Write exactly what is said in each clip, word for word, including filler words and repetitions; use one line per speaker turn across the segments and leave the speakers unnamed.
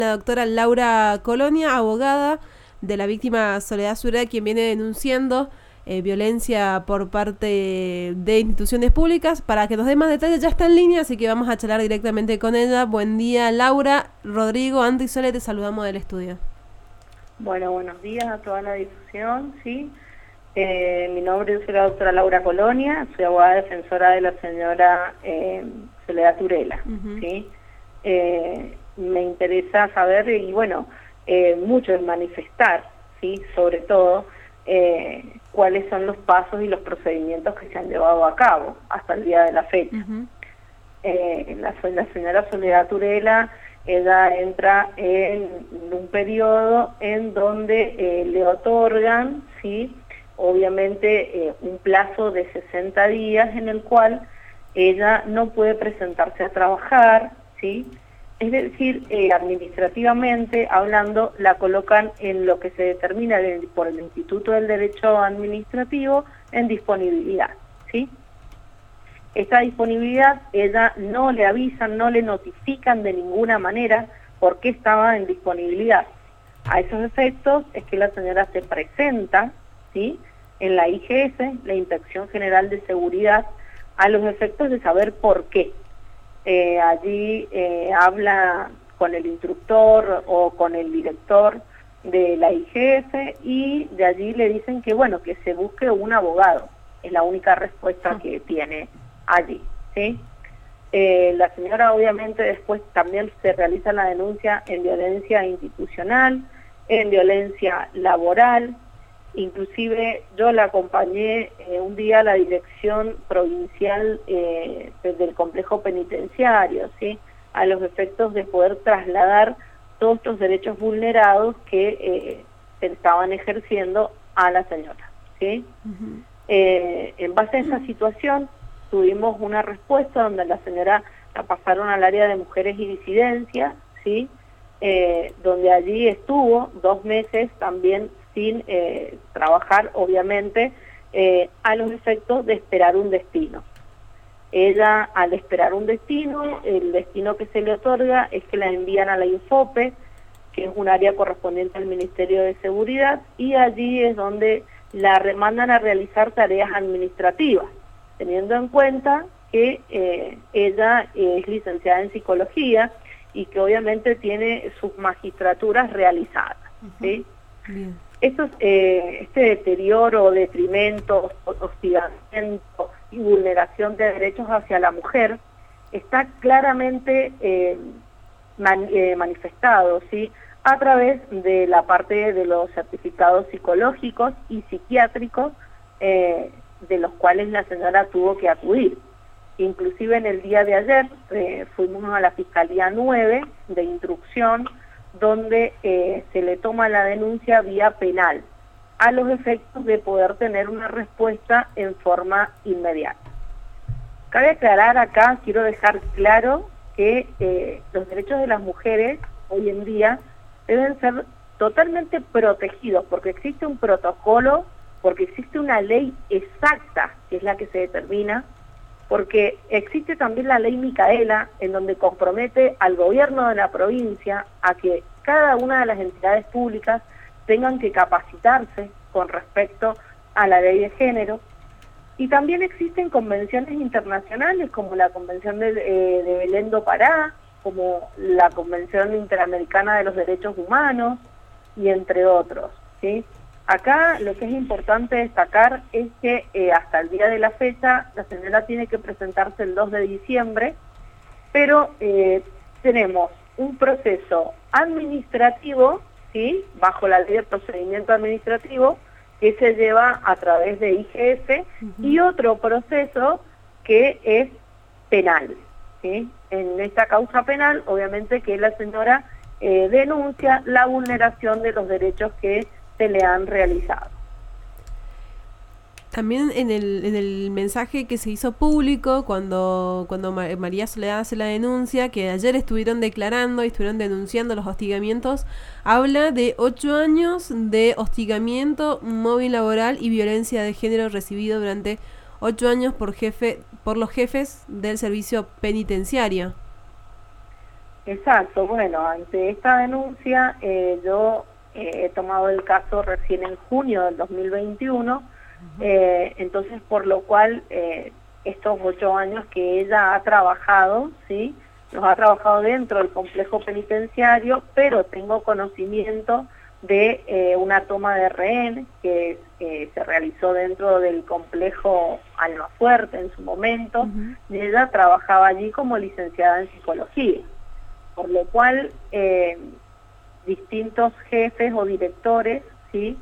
La doctora Laura Colonia, abogada de la víctima Soledad Sureda, quien viene denunciando eh, violencia por parte de instituciones públicas. Para que nos dé más detalles, ya está en línea, así que vamos a charlar directamente con ella. Buen día, Laura. Rodrigo, Ante y Sole, te saludamos del estudio.
Bueno, buenos días a toda la difusión, sí. Eh, mi nombre es la doctora Laura Colonia, soy abogada defensora de la señora eh, Soledad Sureda, uh-huh. ¿sí? Eh, me interesa saber, y bueno, eh, mucho en manifestar, ¿sí? Sobre todo, eh, cuáles son los pasos y los procedimientos que se han llevado a cabo hasta el día de la fecha. Uh-huh. eh, la, la señora Soledad Sureda, ella entra en un periodo en donde eh, le otorgan, ¿sí? Obviamente eh, un plazo de sesenta días en el cual ella no puede presentarse a trabajar, ¿sí? Es decir, eh, administrativamente hablando, la colocan en lo que se determina de, por el Instituto del Derecho Administrativo en disponibilidad, ¿sí? Esta disponibilidad, ella no le avisan, no le notifican de ninguna manera por qué estaba en disponibilidad. A esos efectos es que la señora se presenta, ¿sí? En la I G S, la Inspección General de Seguridad, a los efectos de saber por qué. Eh, allí eh, habla con el instructor o con el director de la I G S y de allí le dicen que bueno, que se busque un abogado. Es la única respuesta que tiene allí, ¿sí? Eh, la señora obviamente después también se realiza la denuncia en violencia institucional, en violencia laboral. Inclusive yo la acompañé eh, un día a la dirección provincial eh, del complejo penitenciario, ¿sí? A los efectos de poder trasladar todos estos derechos vulnerados que eh, se estaban ejerciendo a la señora, ¿sí? Uh-huh. eh, en base a esa situación tuvimos una respuesta donde la señora la pasaron al área de mujeres y disidencias, ¿sí? Eh, donde allí estuvo dos meses también sin eh, trabajar, obviamente, eh, a los efectos de esperar un destino. Ella, al esperar un destino, el destino que se le otorga es que la envían a la INFOPE, que es un área correspondiente al Ministerio de Seguridad, y allí es donde la remandan a realizar tareas administrativas, teniendo en cuenta que eh, ella es licenciada en psicología y que obviamente tiene sus magistraturas realizadas, ¿sí? Uh-huh. Bien. Estos, eh, este deterioro, detrimento, hostigamiento y vulneración de derechos hacia la mujer está claramente eh, man, eh, manifestado, ¿sí? A través de la parte de los certificados psicológicos y psiquiátricos eh, de los cuales la señora tuvo que acudir. Inclusive en el día de ayer eh, fuimos a la Fiscalía nueve de Instrucción, donde eh, se le toma la denuncia vía penal, a los efectos de poder tener una respuesta en forma inmediata. Cabe aclarar acá, quiero dejar claro que eh, los derechos de las mujeres hoy en día deben ser totalmente protegidos, porque existe un protocolo, porque existe una ley exacta, que es la que se determina, porque existe también la ley Micaela, en donde compromete al gobierno de la provincia a que cada una de las entidades públicas tengan que capacitarse con respecto a la ley de género. Y también existen convenciones internacionales, como la Convención de, eh, de Belén do Pará, como la Convención Interamericana de los Derechos Humanos, y entre otros, ¿sí? Acá lo que es importante destacar es que eh, hasta el día de la fecha la señora tiene que presentarse el dos de diciembre, pero eh, tenemos un proceso administrativo, ¿sí? Bajo la ley de procedimiento administrativo, que se lleva a través de I G S, uh-huh. y otro proceso que es penal, ¿sí? En esta causa penal, obviamente que la señora eh, denuncia la vulneración de los derechos que se le han realizado.
También en el, en el mensaje que se hizo público cuando, cuando María Soledad hace la denuncia, que ayer estuvieron declarando y estuvieron denunciando los hostigamientos, habla de ocho años de hostigamiento, móvil laboral y violencia de género recibido durante ocho años por jefe por los jefes del servicio penitenciario.
Exacto, bueno, ante esta denuncia eh, yo eh, he tomado el caso recién en junio del dos mil veintiuno, uh-huh. eh, entonces por lo cual eh, estos ocho años que ella ha trabajado, ¿sí? Los ha trabajado dentro del complejo penitenciario, pero tengo conocimiento de eh, una toma de rehén que eh, se realizó dentro del complejo Almafuerte en su momento, uh-huh. y ella trabajaba allí como licenciada en psicología, por lo cual eh, distintos jefes o directores, ¿sí?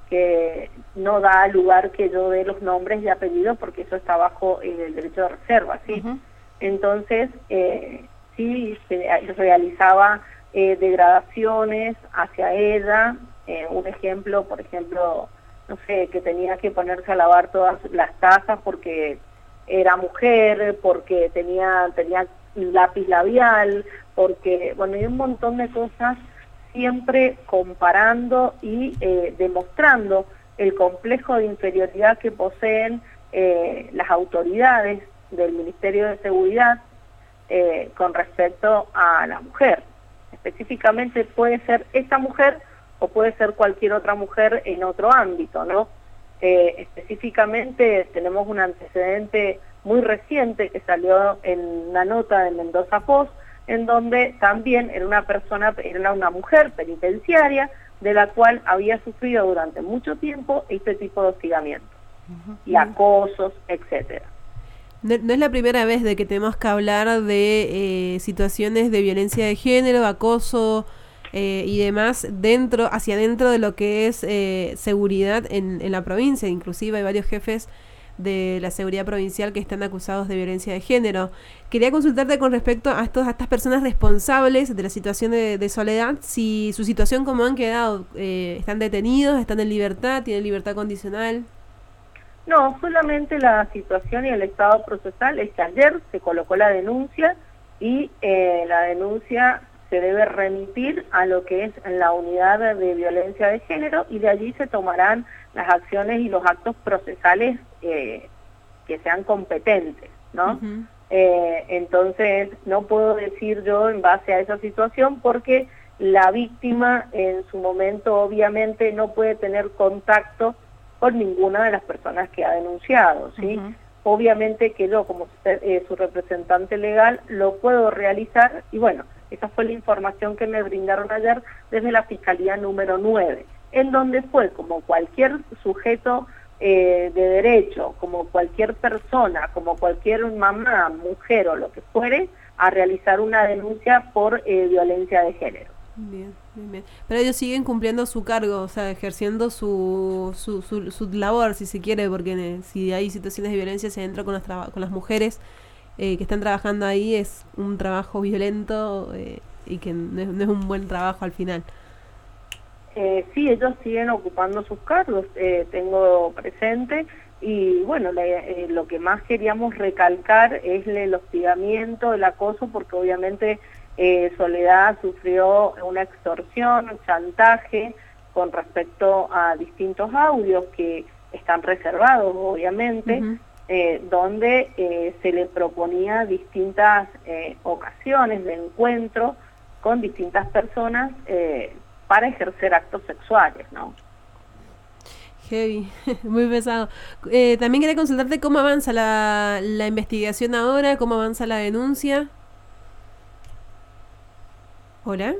Que no da lugar que yo dé los nombres y apellidos porque eso está bajo eh, el derecho de reserva, ¿sí? Uh-huh. Entonces, eh, sí, se realizaba eh, degradaciones hacia ella, eh, un ejemplo, por ejemplo, no sé, que tenía que ponerse a lavar todas las tazas porque era mujer, porque tenía, tenía lápiz labial, porque, bueno, hay un montón de cosas, siempre comparando y eh, demostrando el complejo de inferioridad que poseen eh, las autoridades del Ministerio de Seguridad eh, con respecto a la mujer. Específicamente puede ser esta mujer o puede ser cualquier otra mujer en otro ámbito, ¿no? Eh, específicamente tenemos un antecedente muy reciente que salió en una nota de Mendoza Post, en donde también era una persona, era una mujer penitenciaria, de la cual había sufrido durante mucho tiempo este tipo de hostigamiento, uh-huh. y acosos, etcétera.
No, no es la primera vez de que tenemos que hablar de eh, situaciones de violencia de género, acoso eh, y demás dentro, hacia dentro de lo que es eh, seguridad en, en la provincia. Inclusive hay varios jefes de la seguridad provincial que están acusados de violencia de género. Quería consultarte con respecto a, estos, a estas personas responsables de la situación de, de Soledad, si su situación, cómo han quedado, eh, ¿están detenidos, están en libertad, tienen libertad condicional?
No, solamente la situación y el estado procesal es que ayer se colocó la denuncia y eh, la denuncia se debe remitir a lo que es la unidad de violencia de género y de allí se tomarán las acciones y los actos procesales eh, que sean competentes, ¿no? Uh-huh. eh, entonces no puedo decir yo en base a esa situación porque la víctima en su momento obviamente no puede tener contacto con ninguna de las personas que ha denunciado, ¿sí? Uh-huh. Obviamente que yo como eh, su representante legal lo puedo realizar y bueno, esa fue la información que me brindaron ayer desde la Fiscalía número nueve, en donde fue como cualquier sujeto eh, de derecho, como cualquier persona, como cualquier mamá, mujer o lo que fuere, a realizar una denuncia por eh, violencia de género.
Bien, bien, bien. Pero ellos siguen cumpliendo su cargo, o sea, ejerciendo su, su, su, su labor, si se quiere, porque eh, si hay situaciones de violencia se entra con las, con las mujeres eh, que están trabajando ahí, es un trabajo violento eh, y que no es, no es un buen trabajo al final.
Eh, sí, ellos siguen ocupando sus cargos, eh, tengo presente, y bueno, le, eh, lo que más queríamos recalcar es el hostigamiento, el acoso, porque obviamente eh, Soledad sufrió una extorsión, un chantaje con respecto a distintos audios que están reservados, obviamente, uh-huh. eh, donde eh, se le proponía distintas eh, ocasiones de encuentro con distintas personas eh, para ejercer actos sexuales, ¿no?
Heavy, muy pesado. Eh, también quería consultarte cómo avanza la, la investigación ahora, cómo avanza la denuncia. ¿Hola?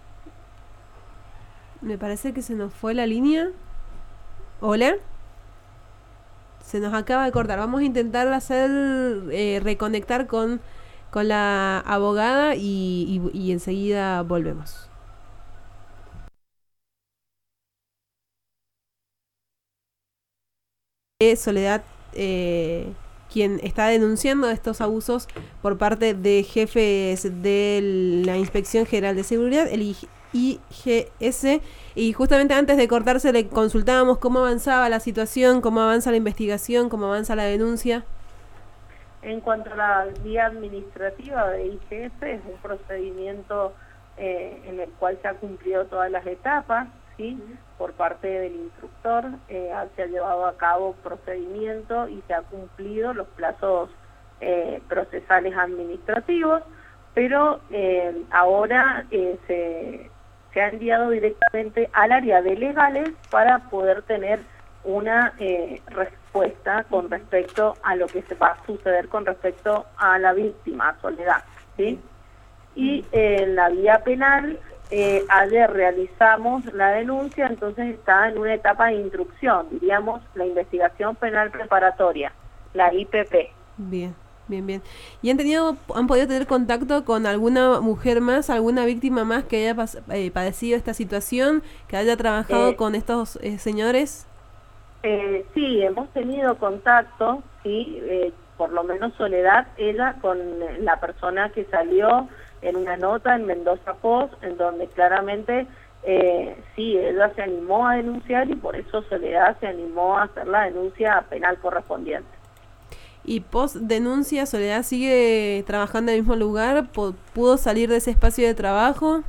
Me parece que se nos fue la línea. ¿Hola? Se nos acaba de cortar. Vamos a intentar hacer, eh, reconectar con, con la abogada y, y, y enseguida volvemos. Soledad, eh, quien está denunciando estos abusos por parte de jefes de la Inspección General de Seguridad, el I G S, y justamente antes de cortarse le consultábamos cómo avanzaba la situación, cómo avanza la investigación, cómo avanza la denuncia.
En cuanto a la vía administrativa de I G S, es un procedimiento eh, en el cual se han cumplido todas las etapas, ¿sí? Uh-huh. Por parte del instructor eh, se ha llevado a cabo procedimiento y se ha cumplido los plazos eh, procesales administrativos. pero eh, ahora eh, se, se ha enviado directamente al área de legales para poder tener una eh, respuesta con respecto a lo que se va a suceder con respecto a la víctima, a Soledad, ¿sí? Y eh, en la vía penal, eh, ayer realizamos la denuncia, entonces está en una etapa de instrucción, diríamos la investigación penal preparatoria, la I P P.
Bien, bien, bien. ¿Y han tenido, han podido tener contacto con alguna mujer más, alguna víctima más que haya pas, eh, padecido esta situación, que haya trabajado
Eh,
con estos eh, señores?
Eh, sí, hemos tenido contacto, sí, eh, por lo menos Soledad, ella con la persona que salió en una nota en Mendoza Post, en donde claramente eh, sí, ella se animó a denunciar y por eso Soledad se animó a hacer la denuncia penal correspondiente.
¿Y post denuncia Soledad sigue trabajando en el mismo lugar? ¿Pudo salir de ese espacio de trabajo?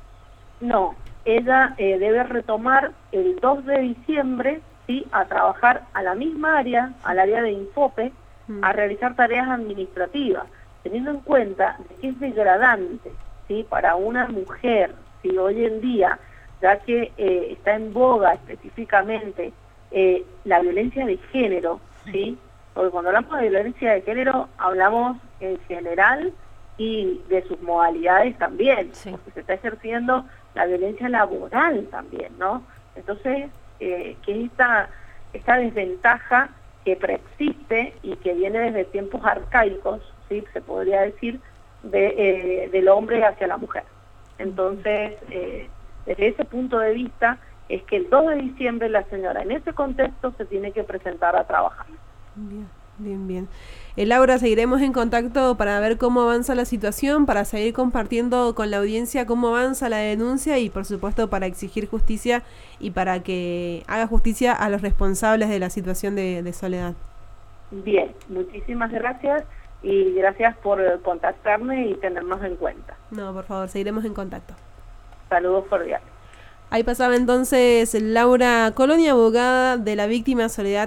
No, ella eh, debe retomar el dos de diciembre, ¿sí?, a trabajar a la misma área, al área de Infope, mm. a realizar tareas administrativas, teniendo en cuenta que es degradante, ¿sí?, para una mujer, ¿sí?, hoy en día, ya que eh, está en boga específicamente eh, la violencia de género, ¿sí?, porque cuando hablamos de violencia de género hablamos en general y de sus modalidades también, sí, porque se está ejerciendo la violencia laboral también, ¿no? Entonces, eh, que es esta, esta desventaja que preexiste y que viene desde tiempos arcaicos, ¿sí?, se podría decir, de, eh, del hombre hacia la mujer. Entonces, eh, desde ese punto de vista, es que el dos de diciembre la señora en ese contexto se tiene que presentar a trabajar.
Bien, bien, bien. Eh, Laura, seguiremos en contacto para ver cómo avanza la situación, para seguir compartiendo con la audiencia cómo avanza la denuncia y, por supuesto, para exigir justicia y para que haga justicia a los responsables de la situación de, de Soledad.
Bien, muchísimas gracias y gracias por contactarme y tenernos en cuenta.
No, por favor, seguiremos en contacto.
Saludos cordiales.
Ahí pasaba entonces Laura Colonia, abogada de la víctima Soledad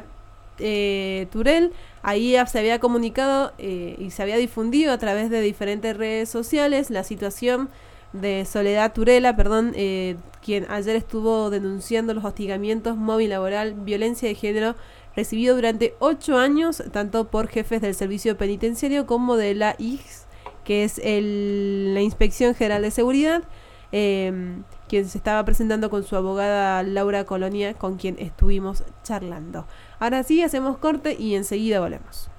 Eh, Turel. Ahí se había comunicado eh, y se había difundido a través de diferentes redes sociales la situación de Soledad Turela, perdón, eh, quien ayer estuvo denunciando los hostigamientos, móvil laboral, violencia de género recibido durante ocho años, tanto por jefes del servicio penitenciario como de la I G S, que es el, la Inspección General de Seguridad, eh, quien se estaba presentando con su abogada Laura Colonia, con quien estuvimos charlando. Ahora sí, hacemos corte y enseguida volvemos.